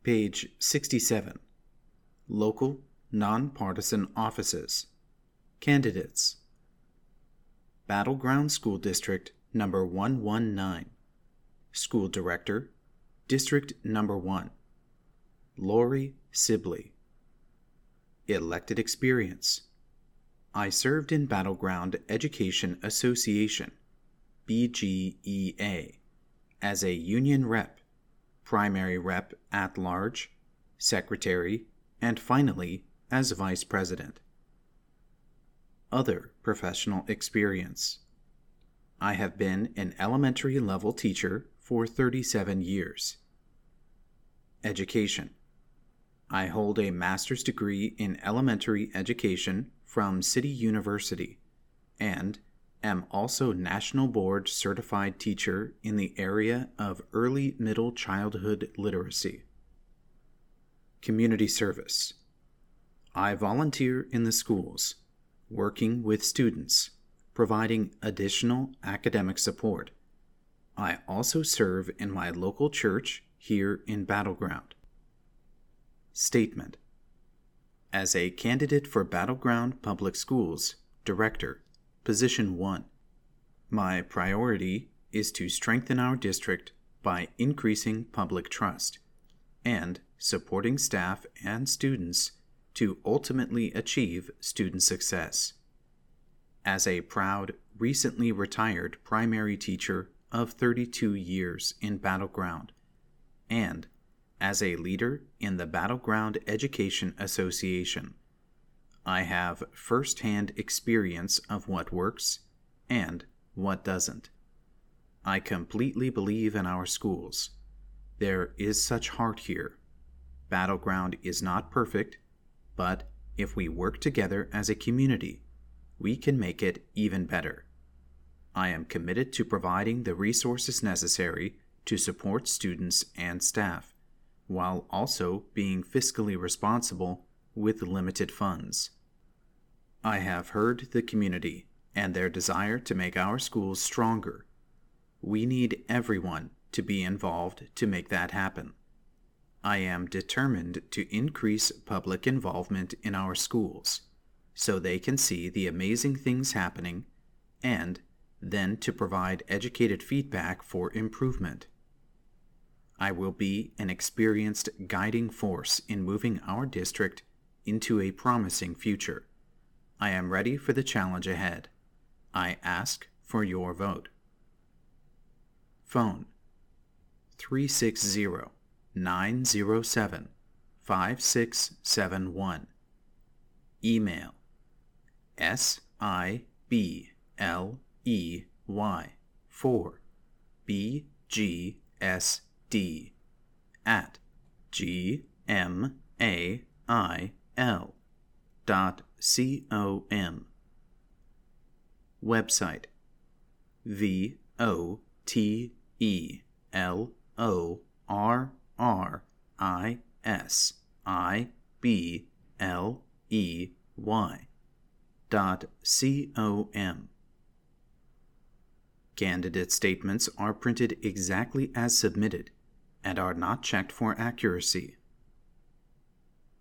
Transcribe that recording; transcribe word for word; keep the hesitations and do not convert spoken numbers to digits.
Page sixty-seven. Local, nonpartisan offices. Candidates. Battleground School District Number one one nine. School Director, District Number one. Lori Sibley. Elected experience. I served in Battleground Education Association, B G E A, as a union rep, primary rep at large, secretary, and finally as vice president. Other professional experience. I have been an elementary level teacher for thirty-seven years. Education. I hold a master's degree in elementary education from City University and am also National Board Certified Teacher in the area of early middle childhood literacy. Community service. I volunteer in the schools, working with students, providing additional academic support. I also serve in my local church here in Battleground. Statement. As a candidate for Battleground Public Schools, Director, Position one, my priority is to strengthen our district by increasing public trust and supporting staff and students to ultimately achieve student success. As a proud, recently retired primary teacher of thirty-two years in Battleground, and as a leader in the Battleground Education Association, I have first-hand experience of what works and what doesn't. I completely believe in our schools. There is such heart here. Battleground is not perfect, but if we work together as a community, we can make it even better. I am committed to providing the resources necessary to support students and staff, while also being fiscally responsible with limited funds. I have heard the community and their desire to make our schools stronger. We need everyone to be involved to make that happen. I am determined to increase public involvement in our schools so they can see the amazing things happening and then to provide educated feedback for improvement. I will be an experienced guiding force in moving our district into a promising future. I am ready for the challenge ahead. I ask for your vote. Phone three six zero, nine zero seven, five six seven one. Email S I B L E Y four B G S D at G M A I L dot com. Website V O T E L O R R I S I B L E Y dot com. Candidate statements are printed exactly as submitted and are not checked for accuracy.